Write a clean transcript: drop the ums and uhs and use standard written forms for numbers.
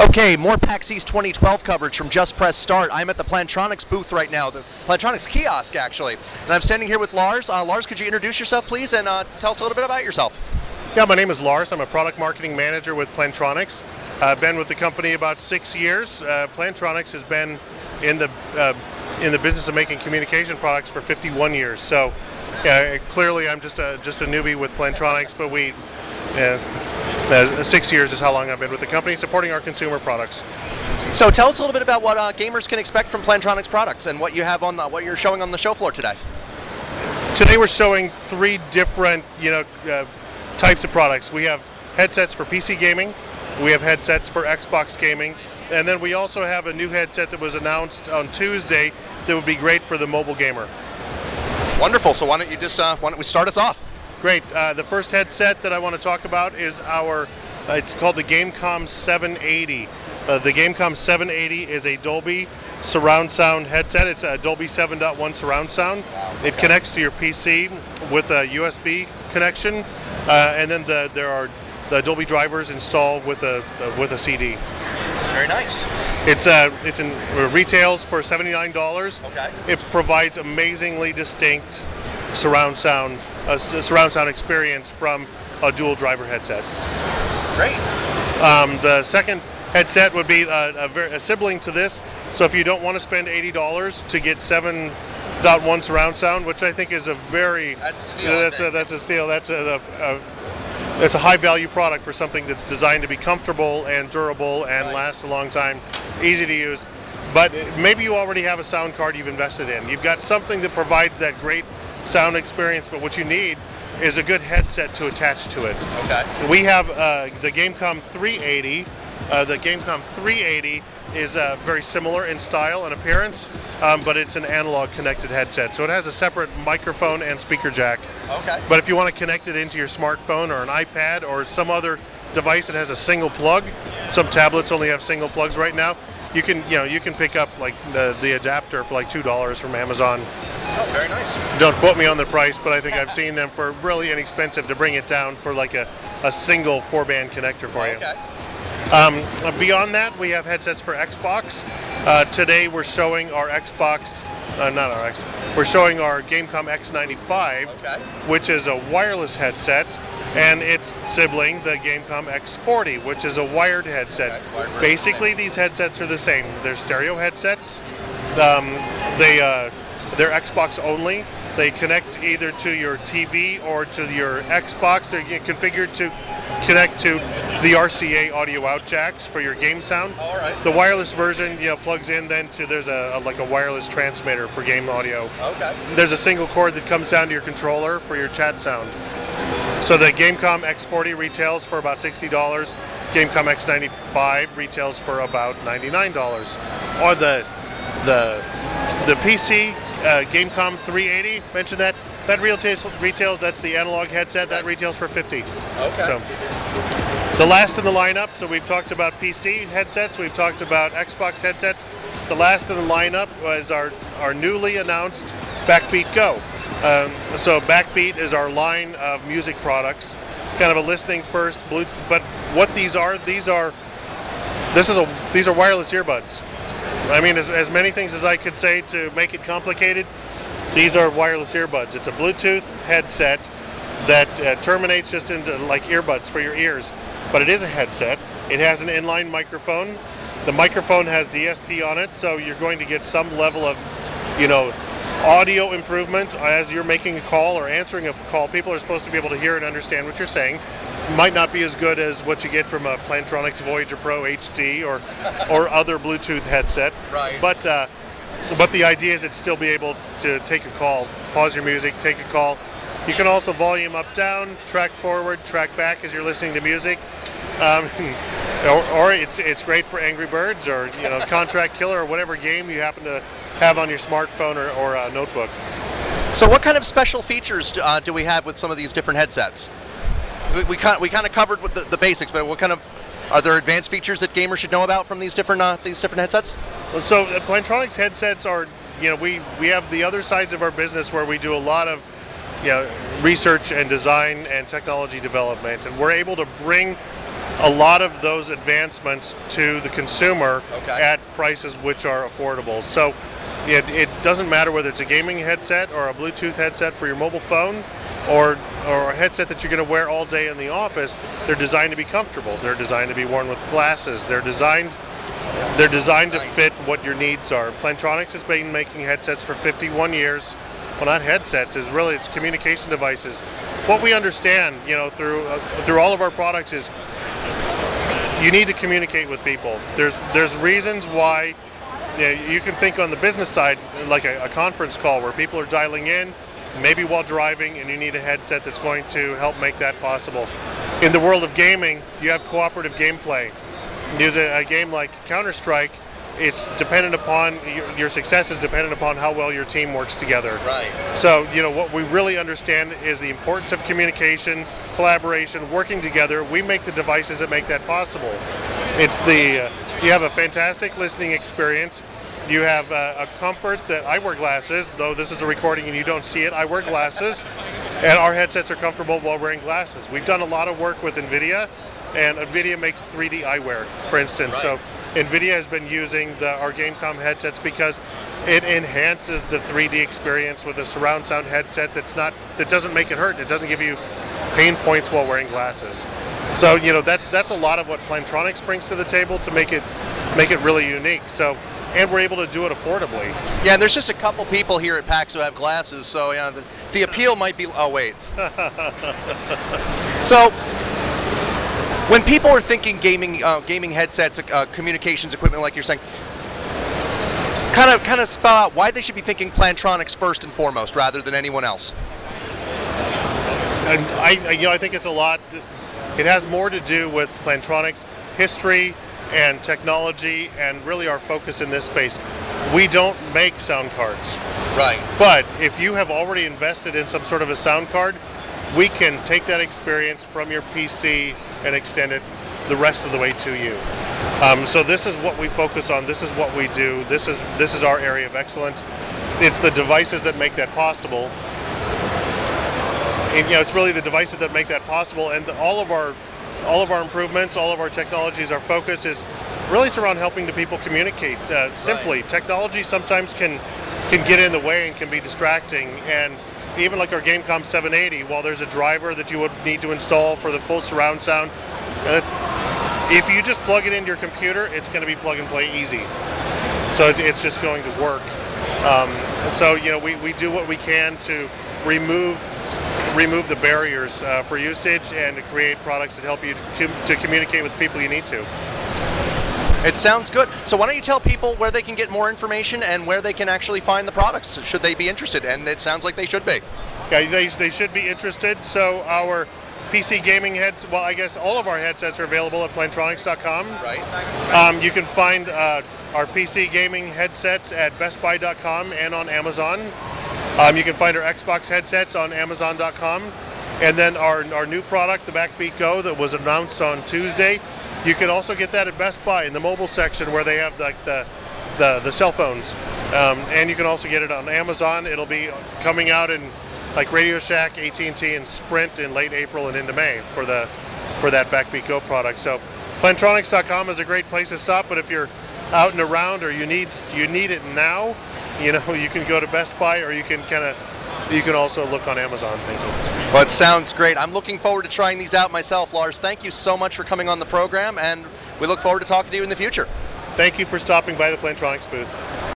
Okay, more PAX East 2012 coverage from Just Press Start. I'm at the Plantronics booth right now, the Plantronics kiosk actually, and I'm standing here with Lars. Lars, could you introduce yourself please and tell us a little bit about yourself? Yeah, my name is Lars. I'm a product marketing manager with Plantronics. I've been with the company about 6 years. Plantronics has been in the business of making communication products for 51 years. So clearly I'm just a newbie with Plantronics, but 6 years is how long I've been with the company supporting our consumer products. So tell us a little bit about what gamers can expect from Plantronics products and what you have on what you're showing on the show floor today. Today we're showing three different types of products. We have headsets for PC gaming, we have headsets for Xbox gaming, and then we also have a new headset that was announced on Tuesday that would be great for the mobile gamer. Wonderful. So why don't we start us off? Great. The first headset that I want to talk about is it's called the Gamecom 780. The Gamecom 780 is a Dolby surround sound headset. It's a Dolby 7.1 surround sound. Wow, okay. It connects to your PC with a USB connection, and then there are the Dolby drivers installed with a CD. Very nice. It retails for $79. Okay. It provides amazingly distinct surround sound experience from a dual driver headset. Great. The second headset would be a sibling to this. So if you don't want to spend $80 to get 7.1 surround sound, which I think is a very that's a steal. That's a steal. It's a high value product for something that's designed to be comfortable and durable and last a long time, easy to use. But maybe you already have a sound card you've invested in. You've got something that provides that great sound experience, but what you need is a good headset to attach to it. Okay. We have the Gamecom 380. The Gamecom 380 is very similar in style and appearance, but it's an analog connected headset. So it has a separate microphone and speaker jack. Okay. But if you want to connect it into your smartphone or an iPad or some other device that has a single plug, some tablets only have single plugs right now, you can pick up like the adapter for like $2 from Amazon. Oh, very nice. Don't quote me on the price, but I think I've seen them for really inexpensive to bring it down for like a single 4-band connector for you. Okay. Beyond that, we have headsets for Xbox. Today we're showing our we're showing our Gamecom X95, which is a wireless headset, and its sibling, the Gamecom X40, which is a wired headset. Okay. Basically, these headsets are the same. They're stereo headsets. They're Xbox only. They connect either to your TV or to your Xbox. They're configured to connect to the RCA audio out jacks for your game sound. All right. The wireless version, plugs in then to there's a wireless transmitter for game audio. Okay. There's a single cord that comes down to your controller for your chat sound. So the Gamecom X40 retails for about $60. Gamecom X95 retails for about $99. Or the PC Gamecom 380, mentioned that retails, that's the analog headset, that retails for $50. Okay. So the last in the lineup, so we've talked about PC headsets, we've talked about Xbox headsets. The last in the lineup was our newly announced Backbeat Go. So Backbeat is our line of music products. It's kind of a listening first, but what these are wireless earbuds. I mean, as many things as I could say to make it complicated, these are wireless earbuds. It's a Bluetooth headset that terminates just into like earbuds for your ears, but it is a headset. It has an inline microphone. The microphone has DSP on it, so you're going to get some level of, audio improvement as you're making a call or answering a call. People are supposed to be able to hear and understand what you're saying. Might not be as good as what you get from a Plantronics Voyager Pro HD or other Bluetooth headset. Right. But the idea is it'd still be able to take a call, pause your music, take a call. You can also volume up, down, track forward, track back as you're listening to music. Or it's great for Angry Birds or Contract Killer or whatever game you happen to have on your smartphone or a notebook. So what kind of special features do we have with some of these different headsets? We kind of covered with the basics, but what kind of are there advanced features that gamers should know about from these different headsets? So Plantronics headsets are we have the other sides of our business where we do a lot of research and design and technology development, and we're able to bring a lot of those advancements to the consumer Okay. at prices which are affordable. So it doesn't matter whether it's a gaming headset or a Bluetooth headset for your mobile phone or a headset that you're going to wear all day in the office. They're designed to be comfortable. They're designed to be worn with glasses. They're designed to Nice. fit what your needs are. Plantronics has been making headsets for 51 years. Well, not headsets, it's communication devices. What we understand, through all of our products is you need to communicate with people. There's reasons why. You can think on the business side, like a conference call where people are dialing in, maybe while driving, and you need a headset that's going to help make that possible. In the world of gaming, you have cooperative gameplay. Use a game like Counter-Strike, it's dependent upon, your success is dependent upon how well your team works together. Right. So, what we really understand is the importance of communication, collaboration, working together. We make the devices that make that possible. You have a fantastic listening experience. You have a comfort that I wear glasses, though this is a recording and you don't see it. I wear glasses, and our headsets are comfortable while wearing glasses. We've done a lot of work with NVIDIA, and NVIDIA makes 3D eyewear, for instance. Right. So NVIDIA has been using our Gamecom headsets because it enhances the 3D experience with a surround sound headset that doesn't make it hurt. It doesn't give you pain points while wearing glasses. So that's a lot of what Plantronics brings to the table to make it really unique. So, and we're able to do it affordably. Yeah, and there's just a couple people here at PAX who have glasses, so yeah, the appeal might be. Oh wait. So, when people are thinking gaming headsets, communications equipment, like you're saying, kind of spell out why they should be thinking Plantronics first and foremost, rather than anyone else. And I think it's a lot. It has more to do with Plantronics' history and technology, and really our focus in this space. We don't make sound cards. Right. But if you have already invested in some sort of a sound card, we can take that experience from your PC and extend it the rest of the way to you. So this is what we focus on. This is what we do. This is our area of excellence. It's the devices that make that possible. And, it's really the devices that make that possible. And all of our improvements, all of our technologies, our focus is really it's around helping the people communicate simply. Right. Technology sometimes can get in the way and can be distracting. And even like our Gamecom 780, while there's a driver that you would need to install for the full surround sound, if you just plug it into your computer, it's going to be plug and play easy. So it's just going to work. So we do what we can to remove the barriers for usage and to create products that help you to communicate with the people you need to. It sounds good. So why don't you tell people where they can get more information and where they can actually find the products, should they be interested? And it sounds like they should be. Yeah, they should be interested. So our PC gaming heads, well, I guess all of our headsets are available at Plantronics.com. Right. You can find our PC gaming headsets at BestBuy.com and on Amazon. You can find our Xbox headsets on Amazon.com. And then our new product, the Backbeat Go, that was announced on Tuesday, you can also get that at Best Buy in the mobile section where they have like the cell phones. And you can also get it on Amazon. It'll be coming out in like Radio Shack, AT&T, and Sprint in late April and into May for that Backbeat Go product. So Plantronics.com is a great place to stop, but if you're out and around or you need it now, you can go to Best Buy, or you can also look on Amazon. Thank you. Well, it sounds great. I'm looking forward to trying these out myself, Lars. Thank you so much for coming on the program, and we look forward to talking to you in the future. Thank you for stopping by the Plantronics booth.